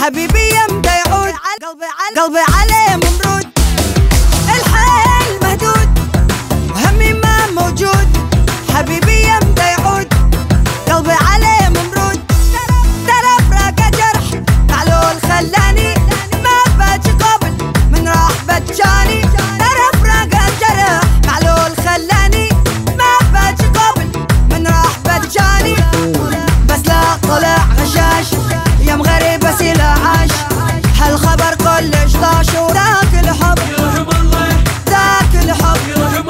حبيبي يمتى يعود قلبي عليه ممرود، الحال مهدود همي ما موجود. حبيبي يمتى يعود قلبي عليه ممرود، ترى فراقه جرح معلول خلاني ما بات قبل من راح بتجاني. ترى فراقه جرح معلول خلاني ما بات قبل من راح بتجاني. بس لا طلع غشاش يوم غريب اسيله عاش، هالخبر كلش طاش وذاك الحب ذاك الحب.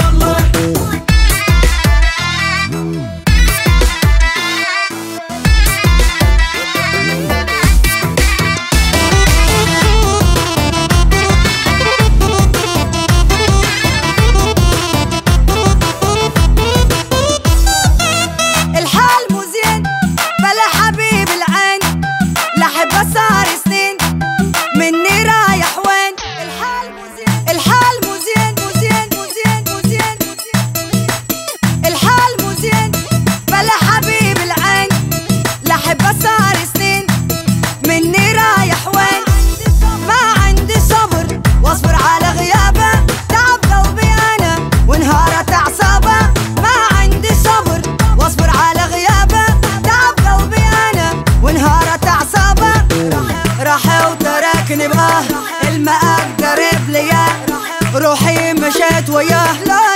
الحال مو زين بلا حبيب العين، لحبه صار سنين مني رايح وين. الحال مو زين الحال مو زين مو زين مو زين مو زين. الحال مو زين بلا حبيب العين، لحبه صار سنين مني رايح وين. ما عندي صبر واصبر على غيابه، تعب قلبي انا وانهارت اعصابه. ما عندي صبر واصبر على غيابه، تعب قلبي انا وانهارت اعصابه. راح وتركني باه المآب قريب لياه، روحي مشيت وياه. لا